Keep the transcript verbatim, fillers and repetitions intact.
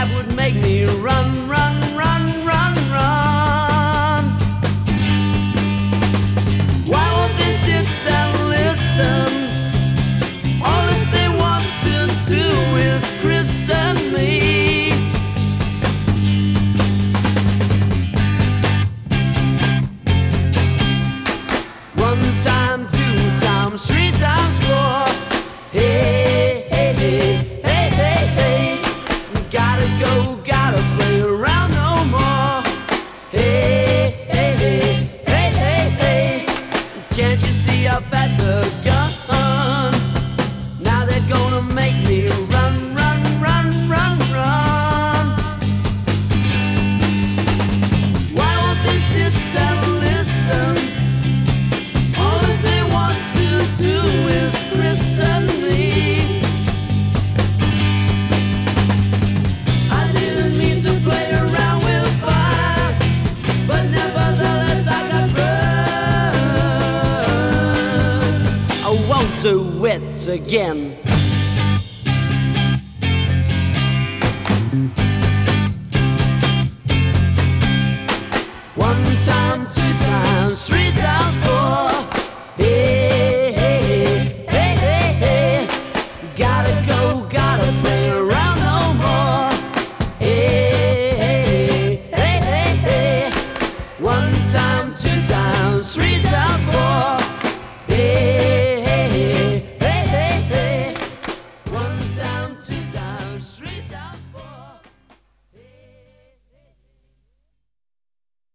that would make me run, run, run, run, run. Why won't they sit and listen? All that they want to do is christen me. One time, two times, three times, four. Hey, hey, hey, hey, hey, hey. Gotta go, gotta play around no more. Hey, hey, hey, hey, hey, hey. Can't you see I've had the gun? Now they're gonna make me run, run, run, run, run. Why won't they sit and listen? All that they want to do is christen me. I didn't mean to play around with fire, but nevertheless I got burned. I won't do it again.